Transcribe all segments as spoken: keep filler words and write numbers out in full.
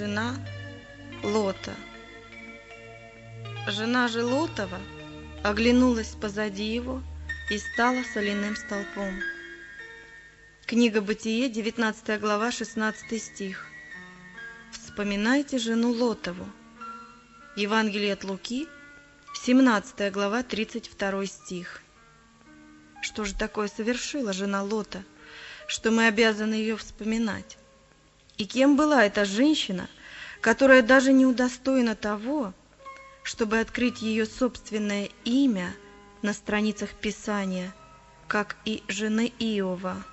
Жена Лота. Жена же Лотова оглянулась позади его и стала соляным столпом. Книга Бытие, девятнадцатая глава, шестнадцатый стих. Вспоминайте жену Лотову. Евангелие от Луки, семнадцатая глава, тридцать второй стих. Что же такое совершила жена Лота, что мы обязаны ее вспоминать? И кем была эта женщина, которая даже не удостоена того, чтобы открыть ее собственное имя на страницах Писания, как и жены Иова?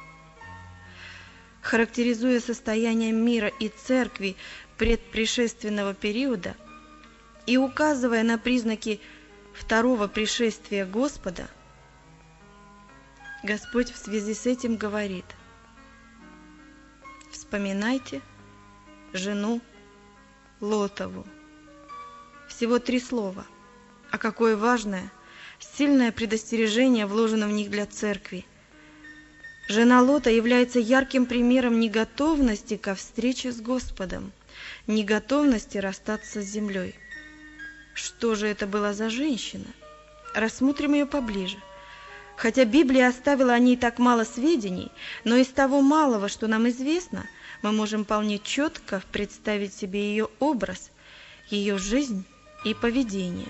Характеризуя состояние мира и церкви предпришественного периода и указывая на признаки второго пришествия Господа, Господь в связи с этим говорит: вспоминайте жену Лотову. Всего три слова, а какое важное, сильное предостережение вложено в них для церкви. Жена Лота является ярким примером неготовности ко встрече с Господом, неготовности расстаться с землей. Что же это была за женщина? Рассмотрим ее поближе. Хотя Библия оставила о ней так мало сведений, но из того малого, что нам известно, мы можем вполне четко представить себе ее образ, ее жизнь и поведение.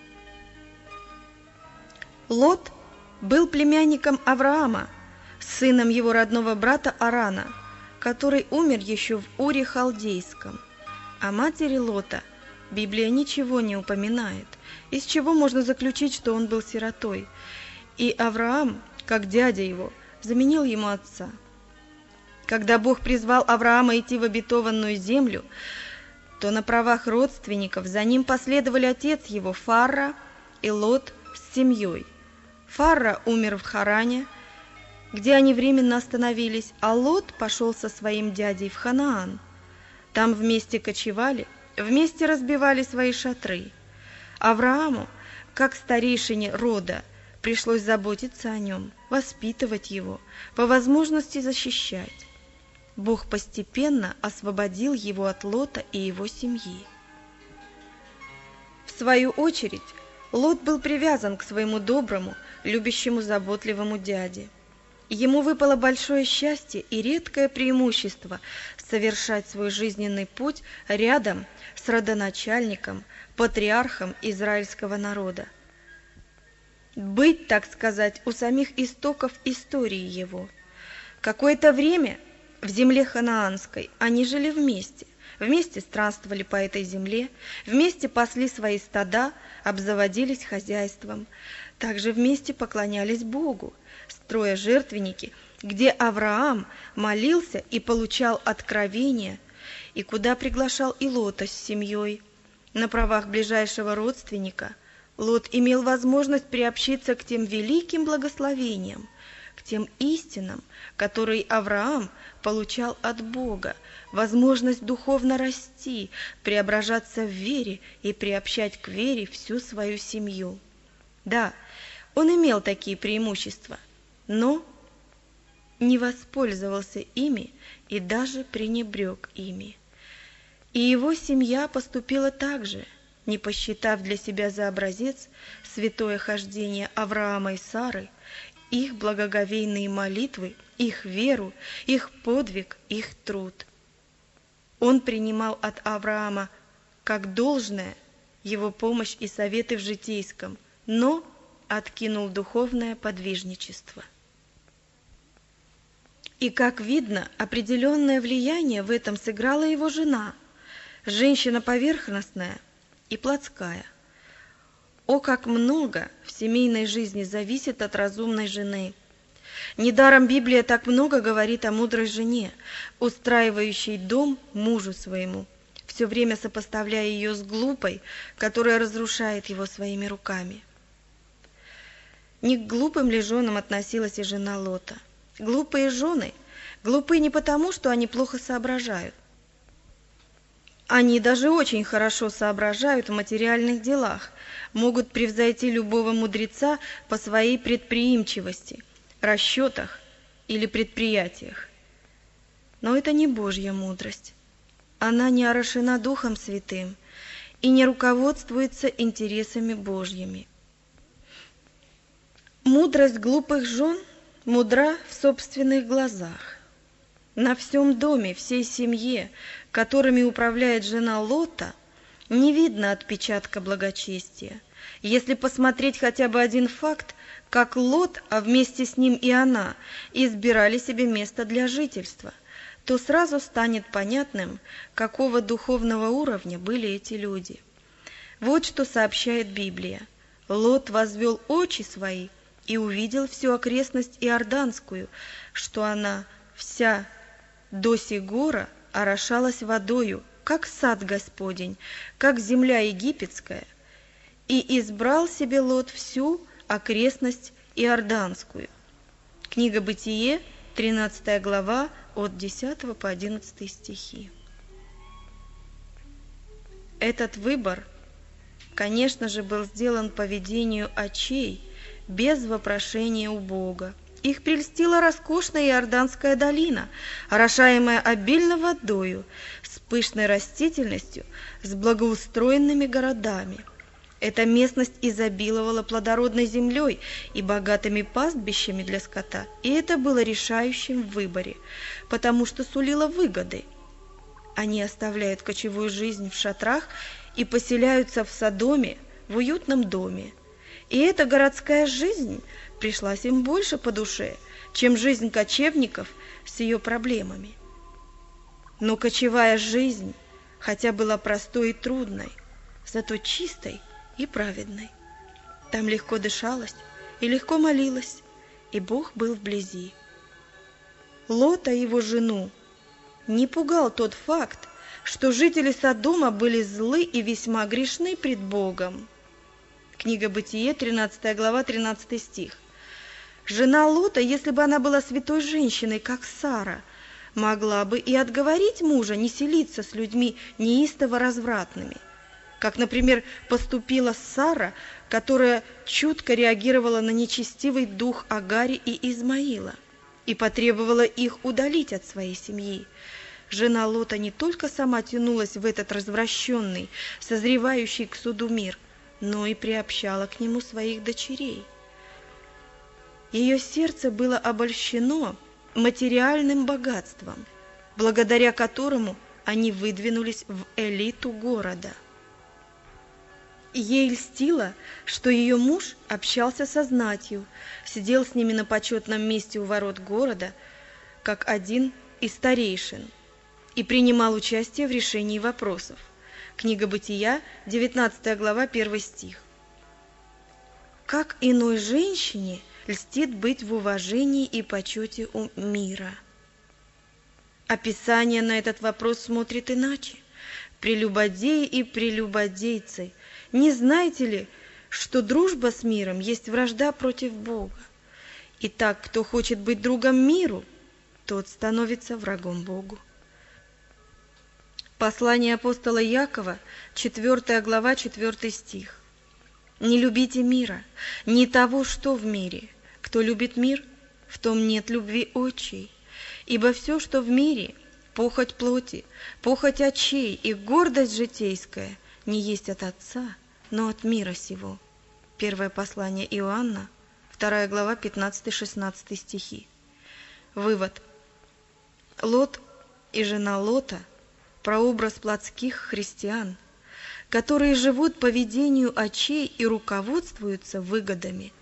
Лот был племянником Авраама, сыном его родного брата Арана, который умер еще в Уре Халдейском. О матери Лота Библия ничего не упоминает, из чего можно заключить, что он был сиротой, и Авраам, как дядя его, заменил ему отца. Когда Бог призвал Авраама идти в обетованную землю, то на правах родственников за ним последовали отец его Фарра и Лот с семьей. Фарра умер в Харане, где они временно остановились, а Лот пошел со своим дядей в Ханаан. Там вместе кочевали, вместе разбивали свои шатры. Аврааму, как старейшине рода, пришлось заботиться о нем, воспитывать его, по возможности защищать. Бог постепенно освободил его от Лота и его семьи. В свою очередь, Лот был привязан к своему доброму, любящему, заботливому дяде. Ему выпало большое счастье и редкое преимущество совершать свой жизненный путь рядом с родоначальником, патриархом израильского народа. Быть, так сказать, у самих истоков истории его. Какое-то время в земле ханаанской они жили вместе, вместе странствовали по этой земле, вместе пасли свои стада, обзаводились хозяйством, также вместе поклонялись Богу, строя жертвенники, где Авраам молился и получал откровения, и куда приглашал и Лота с семьей. На правах ближайшего родственника Лот имел возможность приобщиться к тем великим благословениям, к тем истинам, которые Авраам получал от Бога, возможность духовно расти, преображаться в вере и приобщать к вере всю свою семью. Да, он имел такие преимущества, но не воспользовался ими и даже пренебрег ими. И его семья поступила так же, не посчитав для себя за образец святое хождение Авраама и Сары, их благоговейные молитвы, их веру, их подвиг, их труд. Он принимал от Авраама как должное его помощь и советы в житейском, но откинул духовное подвижничество. И, как видно, определенное влияние в этом сыграла его жена, женщина поверхностная и плотская. О, как много в семейной жизни зависит от разумной жены! Недаром Библия так много говорит о мудрой жене, устраивающей дом мужу своему, все время сопоставляя ее с глупой, которая разрушает его своими руками. Не к глупым ли женам относилась и жена Лота? Глупые жены глупы не потому, что они плохо соображают. Они даже очень хорошо соображают в материальных делах, могут превзойти любого мудреца по своей предприимчивости, расчетах или предприятиях. Но это не Божья мудрость. она не орошена Духом Святым и не руководствуется интересами Божьими. Мудрость глупых жен мудра в собственных глазах. На всем доме, всей семье, которыми управляет жена Лота, не видно отпечатка благочестия. Если посмотреть хотя бы один факт, как Лот, а вместе с ним и она, избирали себе место для жительства, то сразу станет понятным, какого духовного уровня были эти люди. Вот что сообщает Библия. Лот возвел очи свои и увидел всю окрестность Иорданскую, что она вся до сего орошалась водою, как сад Господень, как земля египетская, и избрал себе Лот всю окрестность Иорданскую. Книга Бытие, тринадцатая глава, от десятого по одиннадцатый стихи. Этот выбор, конечно же, был сделан по ведению очей, без вопрошения у Бога. Их прельстила роскошная Иорданская долина, орошаемая обильно водою, с пышной растительностью, с благоустроенными городами. Эта местность изобиловала плодородной землей и богатыми пастбищами для скота, и это было решающим в выборе, потому что сулило выгоды. Они оставляют кочевую жизнь в шатрах и поселяются в Содоме, в уютном доме. И эта городская жизнь пришлась им больше по душе, чем жизнь кочевников с ее проблемами. Но кочевая жизнь, хотя была простой и трудной, зато чистой и праведной. Там легко дышалось и легко молилось, и Бог был вблизи. Лота и его жену не пугал тот факт, что жители Содома были злы и весьма грешны пред Богом. Книга Бытие, тринадцатая глава, тринадцатый стих. Жена Лота, если бы она была святой женщиной, как Сара, могла бы и отговорить мужа не селиться с людьми неистово развратными, как, например, поступила Сара, которая чутко реагировала на нечестивый дух Агари и Измаила и потребовала их удалить от своей семьи. Жена Лота не только сама тянулась в этот развращенный, созревающий к суду мир, но и приобщала к нему своих дочерей. Ее сердце было обольщено материальным богатством, благодаря которому они выдвинулись в элиту города. Ей льстило, что ее муж общался со знатью, сидел с ними на почетном месте у ворот города, как один из старейшин, и принимал участие в решении вопросов. Книга Бытия, девятнадцатая глава, первый стих. Как иной женщине льстит быть в уважении и почете у мира? Описание на этот вопрос смотрит иначе. Прелюбодеи и прелюбодейцы, не знаете ли, что дружба с миром есть вражда против Бога? Итак, кто хочет быть другом миру, тот становится врагом Богу. Послание апостола Якова, четвёртая глава, четвёртый стих. «Не любите мира, не того, что в мире. Кто любит мир, в том нет любви отчей. Ибо все, что в мире, похоть плоти, похоть очей и гордость житейская, не есть от Отца, но от мира сего». Первое послание Иоанна, вторая глава, пятнадцатый-шестнадцатый стихи. Вывод. Лот и жена Лота – прообраз плотских христиан, которые живут по ведению очей и руководствуются выгодами.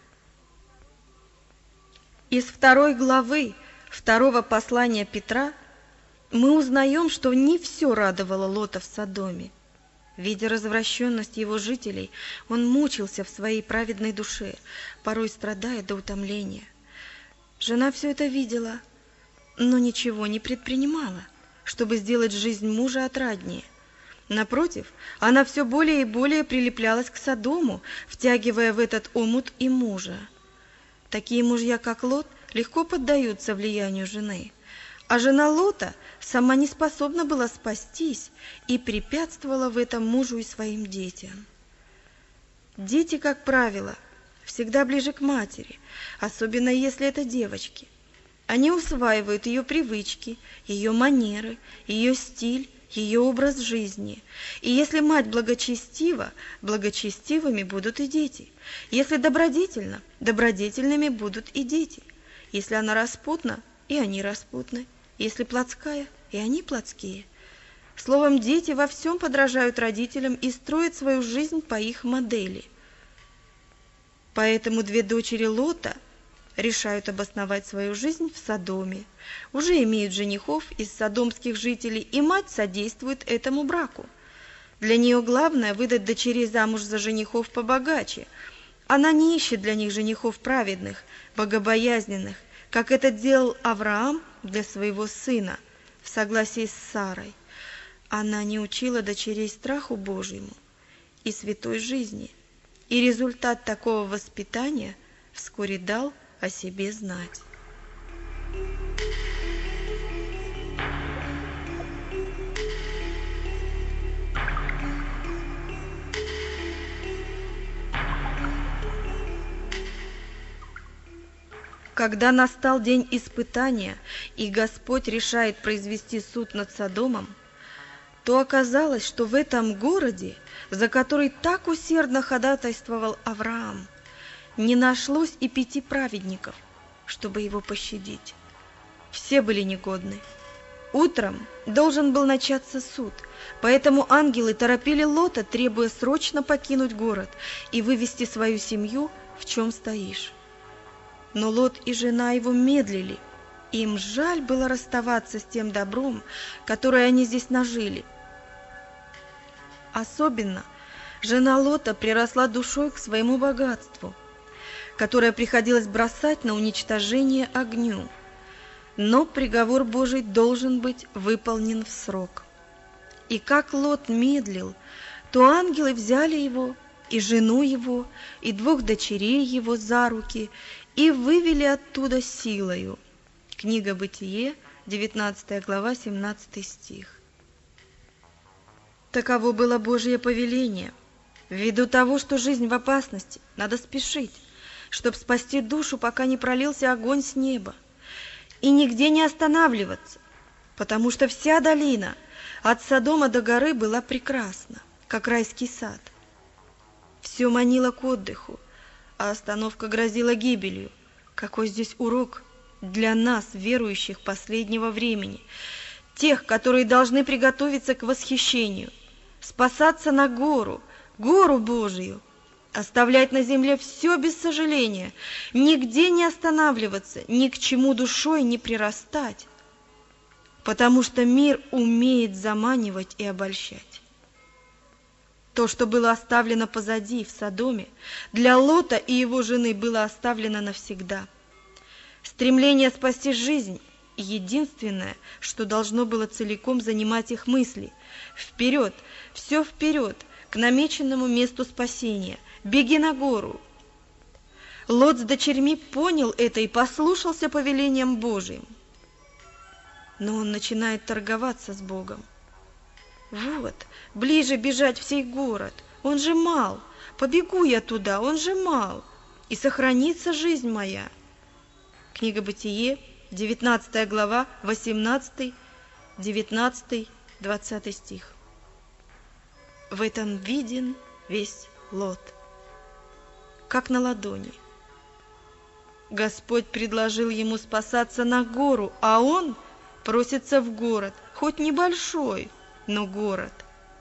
Из второй главы второго послания Петра мы узнаем, что не все радовало Лота в Содоме. Видя развращенность его жителей, он мучился в своей праведной душе, порой страдая до утомления. Жена все это видела, но ничего не предпринимала, чтобы сделать жизнь мужа отраднее. Напротив, она все более и более прилеплялась к Содому, втягивая в этот омут и мужа. Такие мужья, как Лот, легко поддаются влиянию жены, а жена Лота сама не способна была спастись и препятствовала в этом мужу и своим детям. Дети, как правило, всегда ближе к матери, особенно если это девочки. Они усваивают ее привычки, ее манеры, ее стиль ее образ жизни. И если мать благочестива, благочестивыми будут и дети. Если добродетельна, добродетельными будут и дети. Если она распутна, и они распутны. Если плотская, и они плотские. Словом, дети во всем подражают родителям и строят свою жизнь по их модели. Поэтому две дочери Лота решают обосновать свою жизнь в Содоме. Уже имеют женихов из содомских жителей, и мать содействует этому браку. Для нее главное выдать дочерей замуж за женихов побогаче. Она не ищет для них женихов праведных, богобоязненных, как это делал Авраам для своего сына, в согласии с Сарой. Она не учила дочерей страху Божьему и святой жизни, и результат такого воспитания вскоре дал о себе знать. Когда настал день испытания, и Господь решает произвести суд над Содомом, то оказалось, что в этом городе, за который так усердно ходатайствовал Авраам, не нашлось и пяти праведников, чтобы его пощадить. Все были негодны. Утром должен был начаться суд, поэтому ангелы торопили Лота, требуя срочно покинуть город и вывести свою семью, в чем стоишь. Но Лот и жена его медлили. Им жаль было расставаться с тем добром, которое они здесь нажили. Особенно жена Лота приросла душой к своему богатству, которое приходилось бросать на уничтожение огню. Но приговор Божий должен быть выполнен в срок. И как Лот медлил, то ангелы взяли его, и жену его, и двух дочерей его за руки, и вывели оттуда силою. Книга Бытие, девятнадцатая глава, семнадцатый стих. Таково было Божье повеление. Ввиду того, что жизнь в опасности, надо спешить, чтобы спасти душу, пока не пролился огонь с неба, и нигде не останавливаться, потому что вся долина от Содома до горы была прекрасна, как райский сад. Все манило к отдыху, а остановка грозила гибелью. Какой здесь урок для нас, верующих последнего времени, тех, которые должны приготовиться к восхищению, спасаться на гору, гору Божию, оставлять на земле все без сожаления, нигде не останавливаться, ни к чему душой не прирастать, потому что мир умеет заманивать и обольщать. То, что было оставлено позади, в Содоме, для Лота и его жены было оставлено навсегда. Стремление спасти жизнь – единственное, что должно было целиком занимать их мысли. Вперед, все вперед, к намеченному месту спасения. Беги на гору. Лот с дочерьми понял это и послушался повелениям Божьим. Но он начинает торговаться с Богом. Вот, ближе бежать в сей город, он же мал, побегу я туда, он же мал, и сохранится жизнь моя. Книга Бытие, девятнадцатая глава, восемнадцатый, девятнадцатый, двадцатый стих. В этом виден весь Лот, как на ладони. Господь предложил ему спасаться на гору, а он просится в город, хоть небольшой, но город.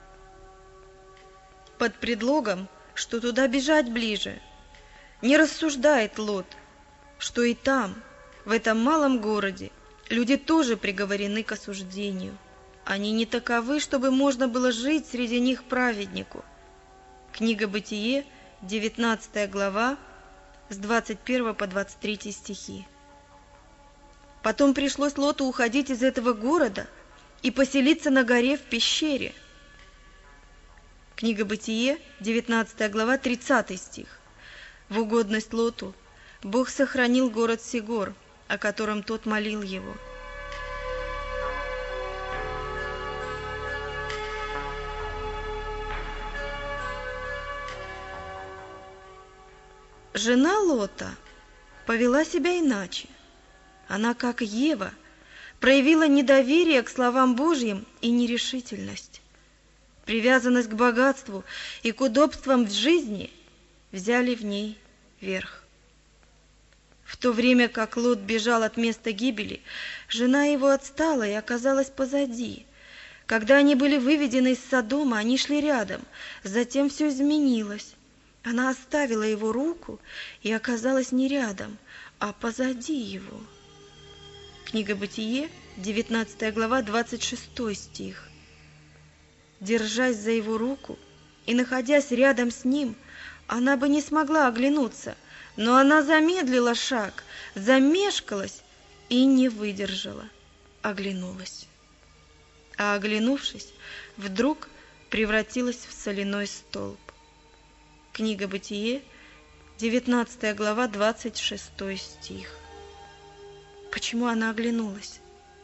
Под предлогом, что туда бежать ближе, не рассуждает Лот, что и там, в этом малом городе, люди тоже приговорены к осуждению. Они не таковы, чтобы можно было жить среди них праведнику. Книга Бытие, девятнадцатая глава, с двадцать первого по двадцать третий стихи. Потом пришлось Лоту уходить из этого города и поселиться на горе в пещере. Книга Бытие, девятнадцатая глава, тридцатый стих. В угодность Лоту Бог сохранил город Сигор, о котором тот молил его. Жена Лота повела себя иначе. Она, как Ева, проявила недоверие к словам Божьим и нерешительность. Привязанность к богатству и к удобствам в жизни взяли в ней верх. В то время как Лот бежал от места гибели, жена его отстала и оказалась позади. Когда они были выведены из Содома, они шли рядом. Затем все изменилось. Она оставила его руку и оказалась не рядом, а позади его. Книга Бытие, девятнадцатая глава, двадцать шестой стих. Держась за его руку и находясь рядом с ним, она бы не смогла оглянуться, но она замедлила шаг, замешкалась и не выдержала, оглянулась. А оглянувшись, вдруг превратилась в соляной столб. Книга Бытие, девятнадцатая глава, двадцать шестой стих. Почему она оглянулась?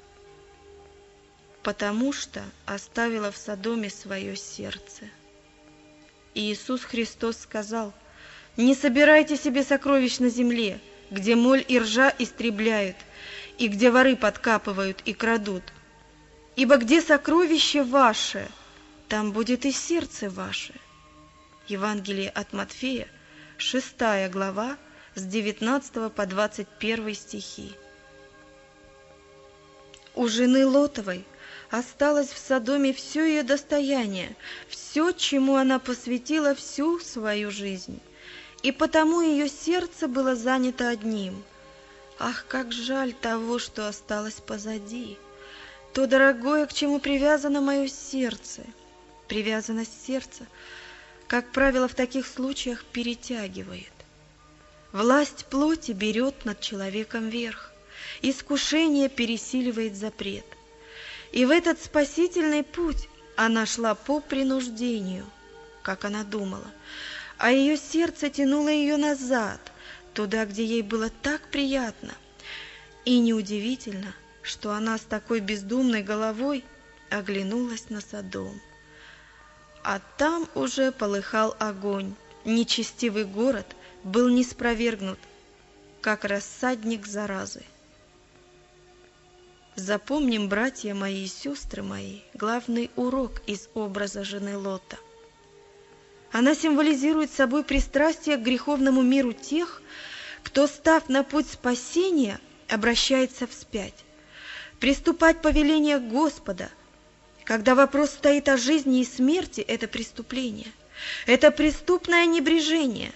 Потому что оставила в Содоме свое сердце. И Иисус Христос сказал: «Не собирайте себе сокровищ на земле, где моль и ржа истребляют, и где воры подкапывают и крадут. Ибо где сокровище ваше, там будет и сердце ваше». Евангелие от Матфея, шестая глава, с девятнадцатого по двадцать первый стихи. У жены Лотовой осталось в Содоме все ее достояние, все, чему она посвятила всю свою жизнь. И потому ее сердце было занято одним. Ах, как жаль того, что осталось позади! То дорогое, к чему привязано мое сердце. Привязанность сердца, как правило, в таких случаях перетягивает. Власть плоти берет над человеком верх. Искушение пересиливает запрет. И в этот спасительный путь она шла по принуждению, как она думала, а ее сердце тянуло ее назад, туда, где ей было так приятно. И неудивительно, что она с такой бездумной головой оглянулась на Содом. А там уже полыхал огонь, нечестивый город был ниспровергнут, как рассадник заразы. Запомним, братья мои и сестры мои, главный урок из образа жены Лота. Она символизирует собой пристрастие к греховному миру тех, кто, став на путь спасения, обращается вспять. Приступать повеление Господа, когда вопрос стоит о жизни и смерти, это преступление, это преступное небрежение.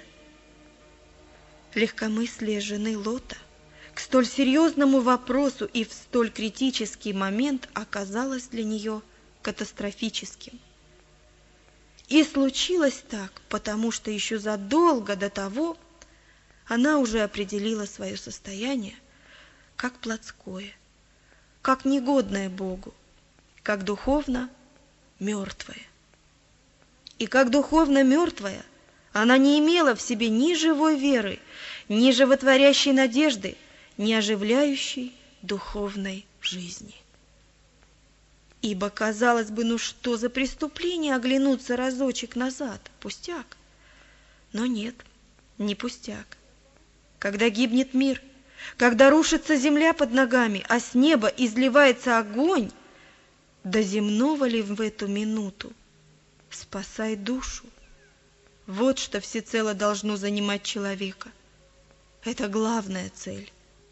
Легкомыслие жены Лота к столь серьезному вопросу и в столь критический момент оказалось для нее катастрофическим. И случилось так, потому что еще задолго до того она уже определила свое состояние как плотское, как негодное Богу, как духовно мертвое. И как духовно мертвая она не имела в себе ни живой веры, ни животворящей надежды, ни оживляющей духовной жизни. Ибо, казалось бы, ну что за преступление оглянуться разочек назад? Пустяк. Но нет, не пустяк. Когда гибнет мир, когда рушится земля под ногами, а с неба изливается огонь, до земного ли в эту минуту? Спасай душу. Вот что всецело должно занимать человека. Это главная цель.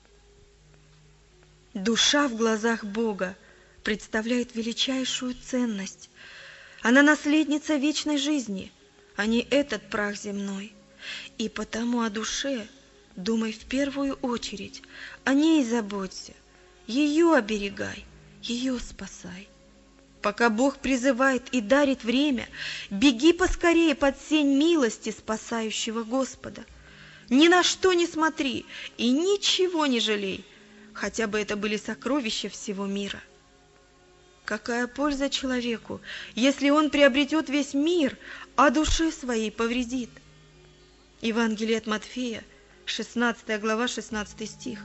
Душа в глазах Бога представляет величайшую ценность. Она наследница вечной жизни, а не этот прах земной. И потому о душе думай в первую очередь, о ней заботься, ее оберегай, ее спасай. Пока Бог призывает и дарит время, беги поскорее под сень милости спасающего Господа. Ни на что не смотри и ничего не жалей, хотя бы это были сокровища всего мира. Какая польза человеку, если он приобретет весь мир, а душе своей повредит? Евангелие от Матфея, шестнадцатая глава, шестнадцатый стих.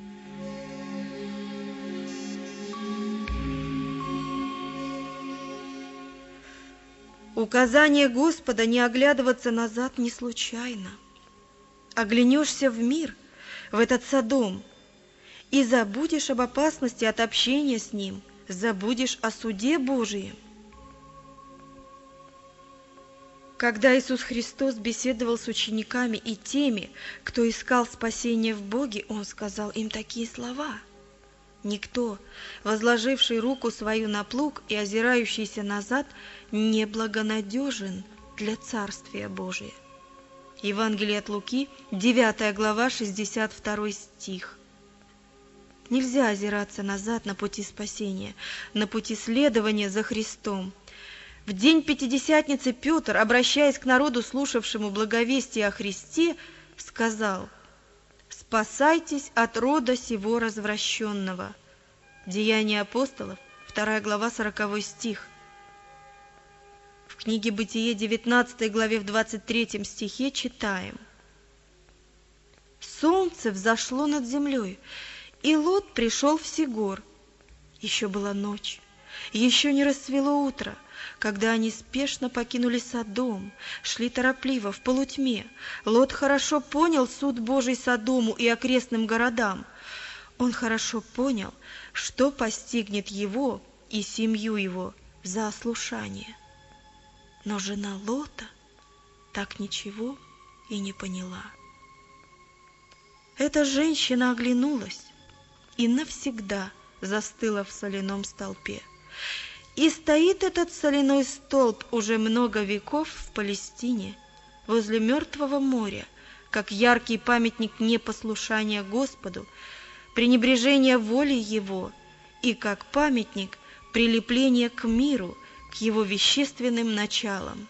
Указание Господа не оглядываться назад не случайно. Оглянешься в мир, в этот Содом, и забудешь об опасности от общения с Ним, забудешь о суде Божием. Когда Иисус Христос беседовал с учениками и теми, кто искал спасения в Боге, Он сказал им такие слова: «Никто, возложивший руку свою на плуг и озирающийся назад, не благонадежен для Царствия Божия». Евангелие от Луки, девятая глава, шестьдесят второй стих. Нельзя озираться назад на пути спасения, на пути следования за Христом. В день Пятидесятницы Петр, обращаясь к народу, слушавшему благовестие о Христе, сказал: «Спасайтесь от рода сего развращенного». Деяния апостолов, вторая глава, сороковой стих. В книге Бытие, девятнадцатой главе, в двадцать третьем стихе читаем: «Солнце взошло над землей, и Лот пришел в Сигор. Еще была ночь, еще не расцвело утро, когда они спешно покинули Содом, шли торопливо, в полутьме. Лот хорошо понял суд Божий Содому и окрестным городам. Он хорошо понял, что постигнет его и семью его за ослушание. Но жена Лота так ничего и не поняла. Эта женщина оглянулась и навсегда застыла в соляном столпе. И стоит этот соляной столб уже много веков в Палестине, возле Мертвого моря, как яркий памятник непослушания Господу, пренебрежения воли Его, и как памятник прилепления к миру, к его вещественным началам.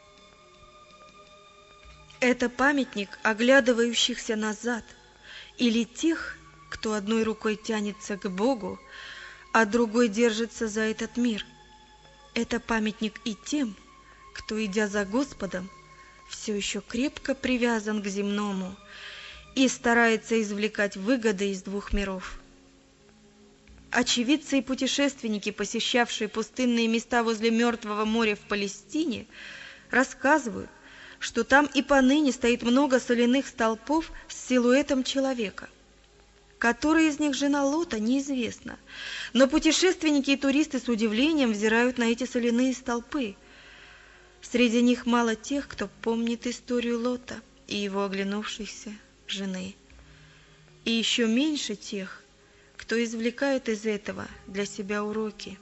Это памятник оглядывающихся назад, или тех, кто одной рукой тянется к Богу, а другой держится за этот мир. Это памятник и тем, кто, идя за Господом, все еще крепко привязан к земному и старается извлекать выгоды из двух миров. Очевидцы и путешественники, посещавшие пустынные места возле Мертвого моря в Палестине, рассказывают, что там и поныне стоит много соляных столпов с силуэтом человека. Которая из них жена Лота, неизвестно, но путешественники и туристы с удивлением взирают на эти соляные столпы. Среди них мало тех, кто помнит историю Лота и его оглянувшейся жены, и еще меньше тех, кто извлекает из этого для себя уроки.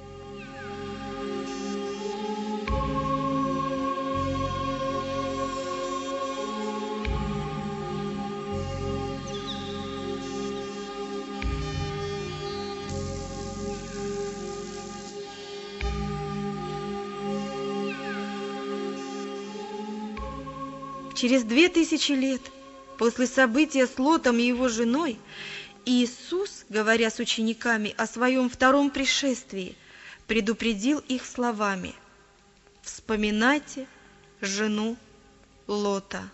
Через две тысячи лет после события с Лотом и его женой Иисус, говоря с учениками о своем втором пришествии, предупредил их словами: «Вспоминайте жену Лота».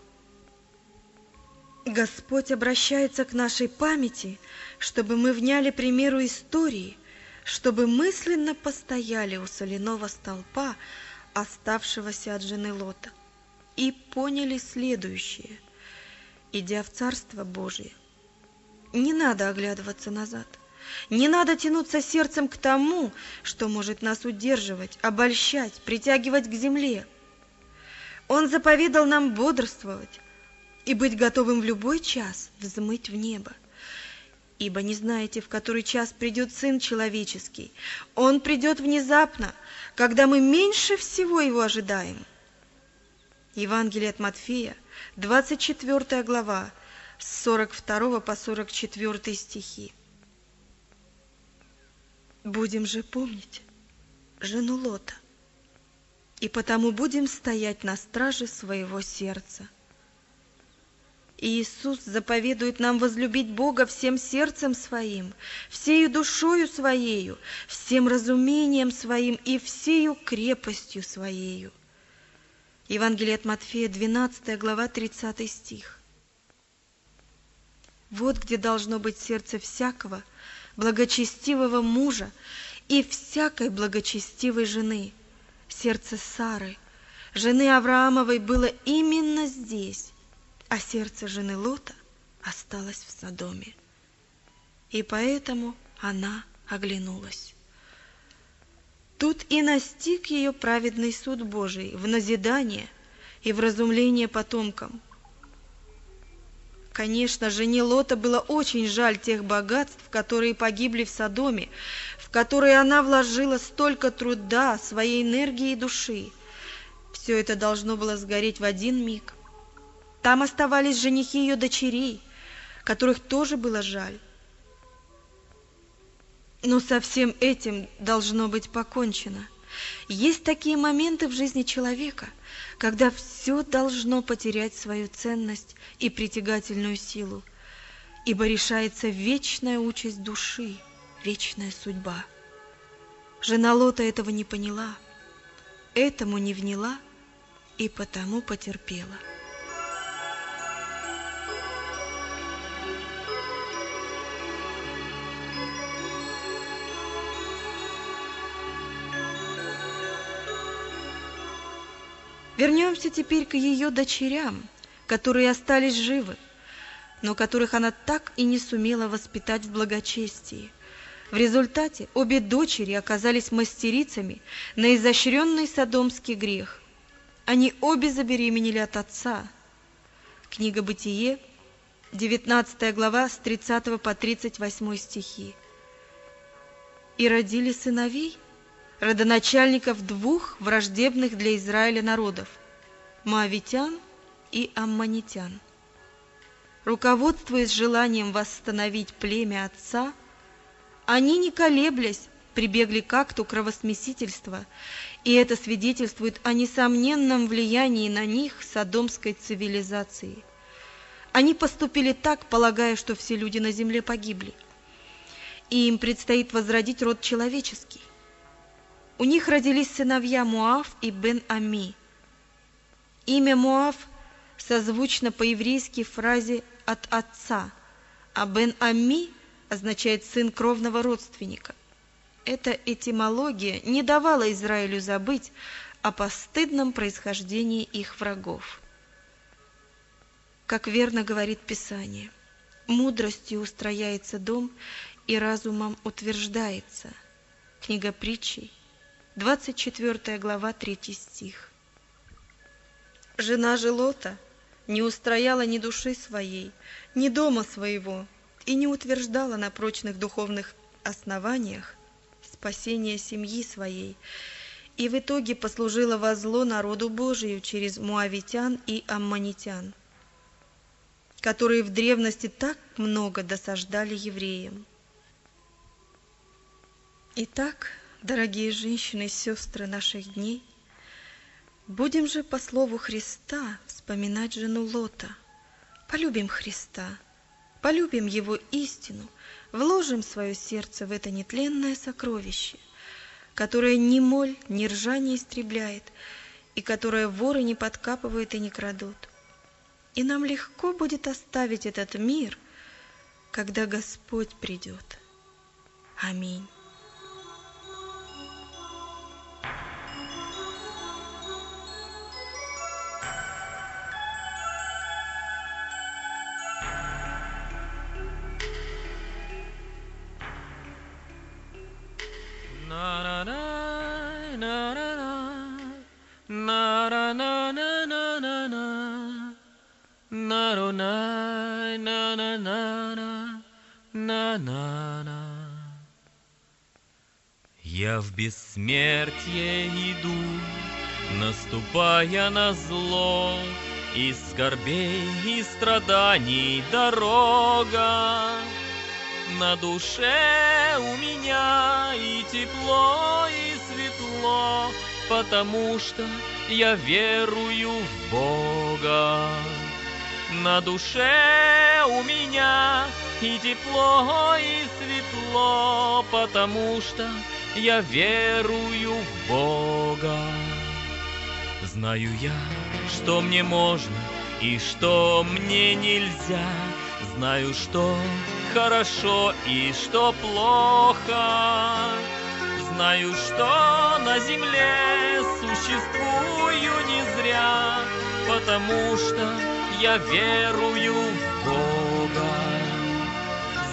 Господь обращается к нашей памяти, чтобы мы вняли примеру истории, чтобы мысленно постояли у соляного столпа, оставшегося от жены Лота, и поняли следующее: идя в Царство Божие, не надо оглядываться назад, не надо тянуться сердцем к тому, что может нас удерживать, обольщать, притягивать к земле. Он заповедал нам бодрствовать и быть готовым в любой час взмыть в небо. Ибо не знаете, в который час придет Сын Человеческий. Он придет внезапно, когда мы меньше всего его ожидаем. Евангелие от Матфея, двадцать четвёртая глава, с сорок второго по сорок четвёртый стихи. Будем же помнить жену Лота, и потому будем стоять на страже своего сердца. Иисус заповедует нам возлюбить Бога всем сердцем своим, всею душою своею, всем разумением своим и всею крепостью своею. Евангелие от Матфея, двенадцатая глава, тридцатый стих. Вот где должно быть сердце всякого благочестивого мужа и всякой благочестивой жены. Сердце Сары, жены Авраамовой, было именно здесь, а сердце жены Лота осталось в Содоме. и поэтому она оглянулась. Тут и настиг ее праведный суд Божий в назидание и вразумление потомкам. Конечно, жене Лота было очень жаль тех богатств, которые погибли в Содоме, в которые она вложила столько труда, своей энергии и души. Все это должно было сгореть в один миг. Там оставались женихи ее дочерей, которых тоже было жаль. Но со всем этим должно быть покончено. Есть такие моменты в жизни человека, когда все должно потерять свою ценность и притягательную силу, ибо решается вечная участь души, вечная судьба. Жена Лота этого не поняла, этому не вняла и потому потерпела. Вернемся теперь к ее дочерям, которые остались живы, но которых она так и не сумела воспитать в благочестии. В результате обе дочери оказались мастерицами на изощренный содомский грех. Они обе забеременели от отца. Книга Бытие, девятнадцатая глава, с тридцатого по тридцать восьмой стихи. И родили сыновей, родоначальников двух враждебных для Израиля народов – моавитян и аммонитян. Руководствуясь желанием восстановить племя отца, они, не колеблясь, прибегли к акту кровосмесительства, и это свидетельствует о несомненном влиянии на них содомской цивилизации. Они поступили так, полагая, что все люди на земле погибли, и им предстоит возродить род человеческий. У них родились сыновья Моав и Бен-Ами. Имя Моав созвучно по-еврейски фразе «от отца», а Бен-Ами означает «сын кровного родственника». Эта этимология не давала Израилю забыть о постыдном происхождении их врагов. Как верно говорит Писание, мудростью устрояется дом и разумом утверждается. Книга Притчей, двадцать четвёртая глава, третий стих. Жена же Лота не устрояла ни души своей, ни дома своего, и не утверждала на прочных духовных основаниях спасения семьи своей, и в итоге послужила во зло народу Божию через моавитян и аммонитян, которые в древности так много досаждали евреям. Итак, дорогие женщины и сестры наших дней, будем же по слову Христа вспоминать жену Лота. Полюбим Христа, полюбим Его истину, вложим свое сердце в это нетленное сокровище, которое ни моль, ни ржа не истребляет, и которое воры не подкапывают и не крадут. И нам легко будет оставить этот мир, когда Господь придет. Аминь. Я в бессмертие иду, наступая на зло, из скорбей и страданий дорога. На душе у меня и тепло, и светло, потому что я верую в Бога. На душе у меня и тепло, и светло, потому что я верую в Бога. Знаю я, что мне можно и что мне нельзя, знаю, что хорошо и что плохо, знаю, что на земле существую не зря, потому что я верую в Бога.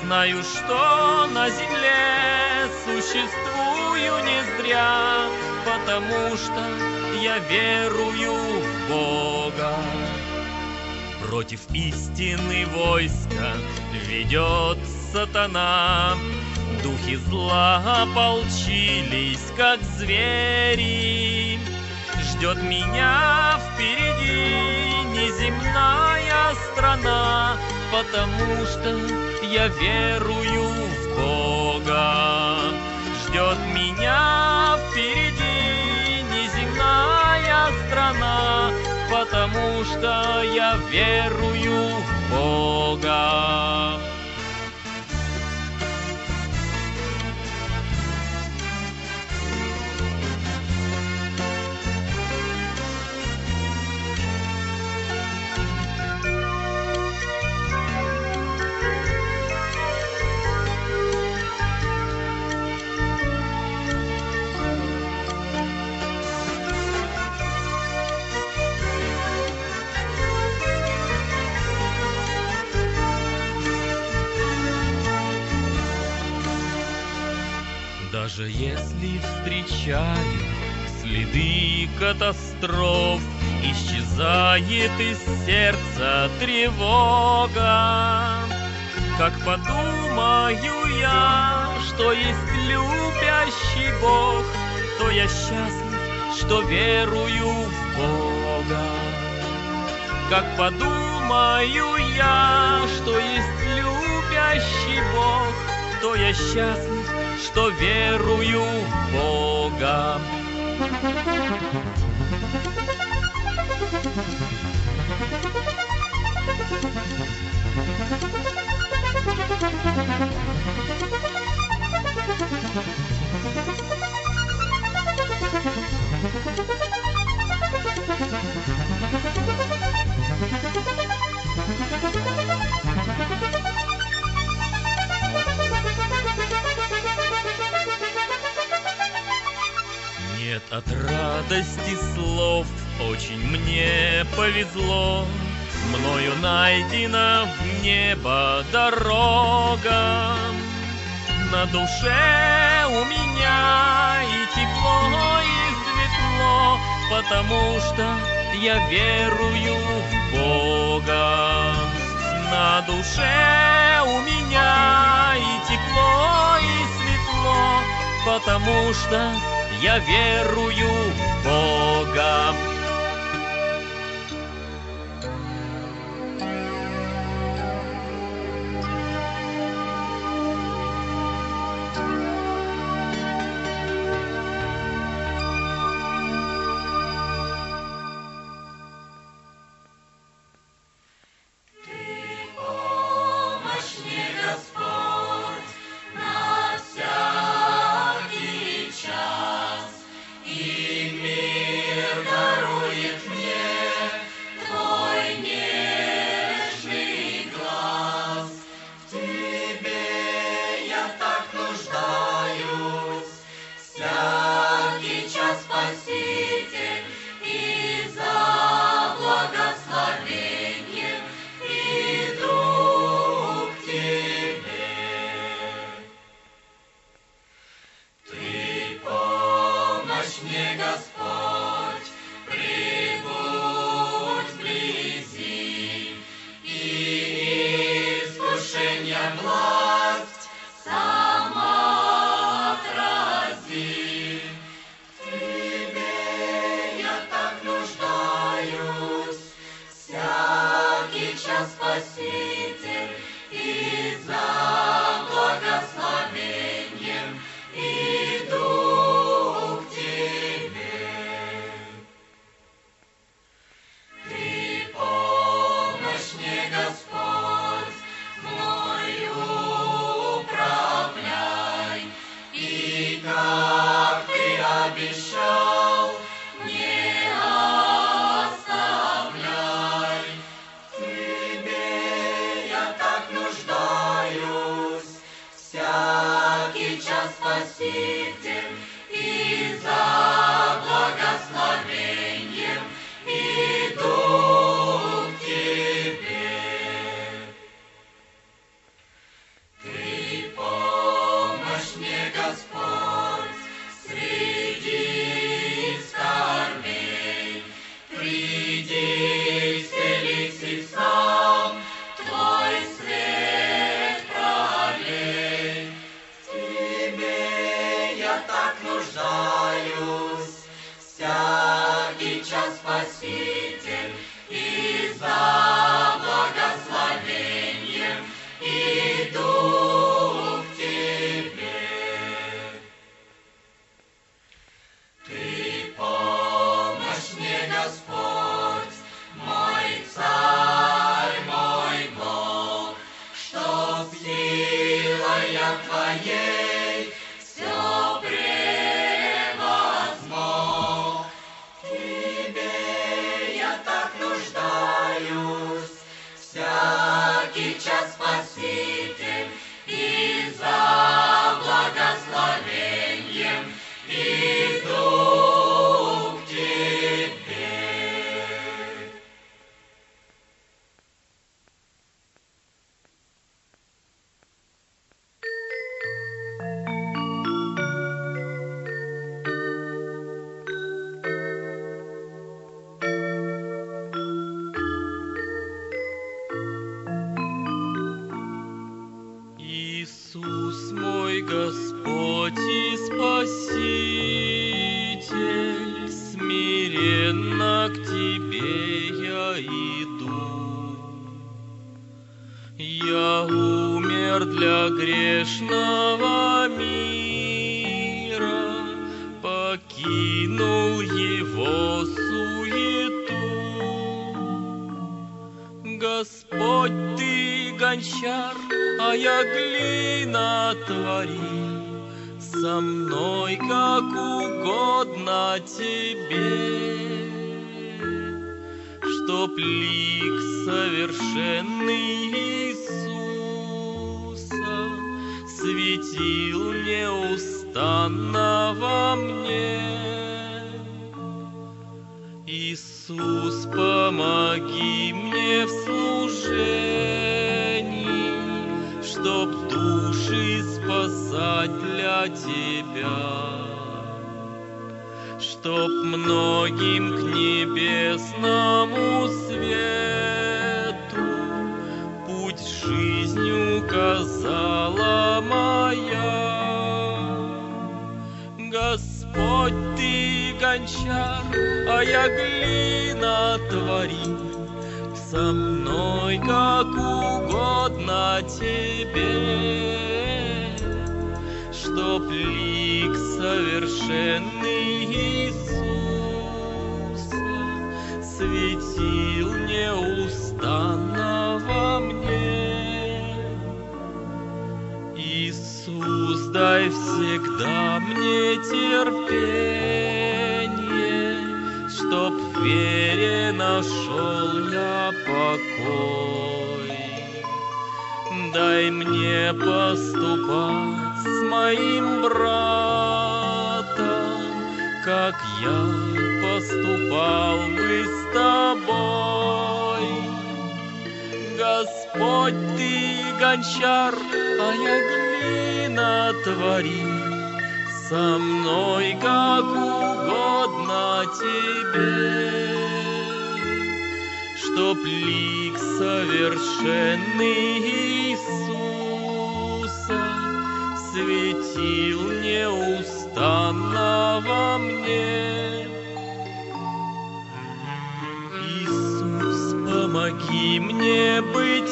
Знаю, что на земле существую не зря, потому что я верую в Бога. Против истины войска ведет сатана, духи зла ополчились, как звери. Ждет меня впереди неземная страна, потому что я верую в Бога. Ждет меня впереди неземная страна, потому что я верую в Бога. Даже если встречаю следы катастроф, исчезает из сердца тревога. Как подумаю я, что есть любящий Бог, то я счастлив, что верую в Бога. Как подумаю я, что есть любящий Бог, то я счастлив, что верую в Бога. Нет, от радости слов очень мне повезло, мною найдена в небо дорога. На душе у меня и тепло, и светло, потому что я верую в Бога. На душе у меня и тепло, и светло, потому что я верую в Бога. Даруй. дар для грешного мира, покинул его суету. Господь, ты гончар, а я глина, твори со мной как угодно тебе, чтоб лик совершенный Иисуса светил неустанно во мне. Иисус, помоги мне в служении, чтоб души спасать для Тебя, чтоб многим к небесному свету путь жизнь указала моя. Господь, ты гончар, а я глина, твори со мной как угодно тебе, чтоб лик совершенный Иисуса светил неустанно во мне. Иисус, дай всегда мне терпение, чтоб в вере нашел я покой. Дай мне поступать с моим братом, как я поступал бы с тобой. Господь, ты гончар, а я глина, твори со мной как угодно тебе, чтоб лик совершенный Иисуса светил неустанно во мне. Иисус, помоги мне быть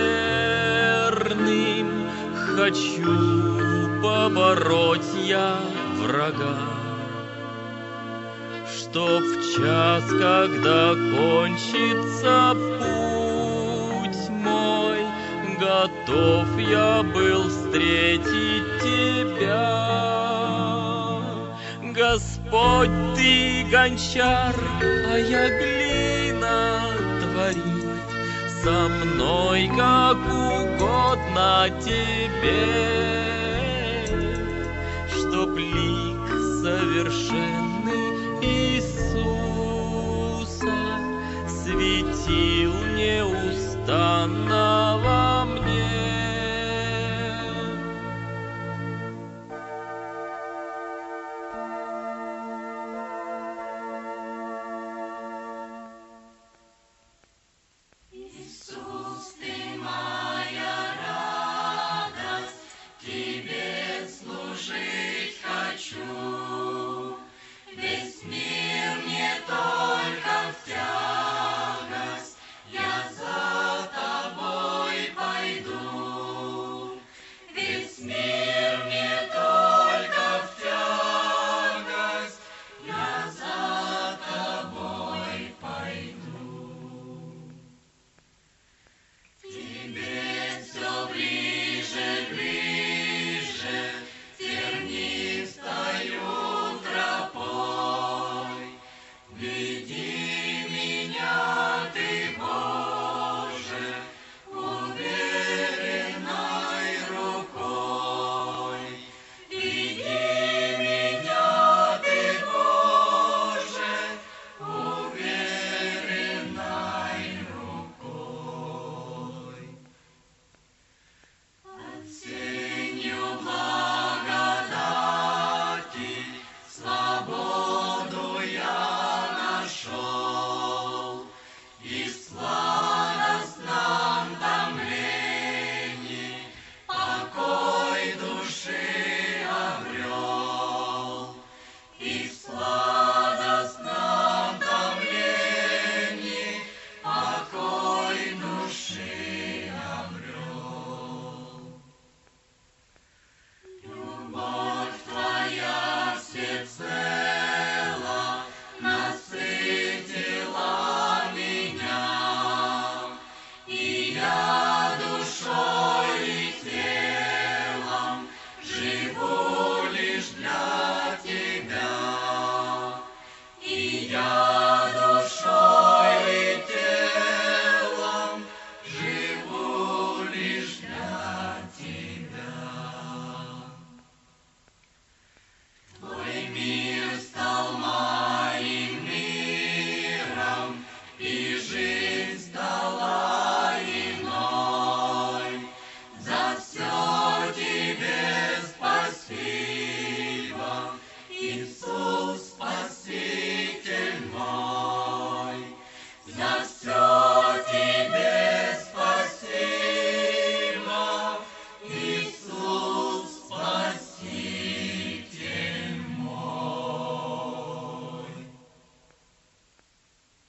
верным, хочу побороть я врага, чтоб в час, когда кончится путь мой, готов я был встретить Тебя. Господь, ты гончар, а я глина, твори со мной как угодно тебе, чтоб лик совершенный Иисуса светил неустанно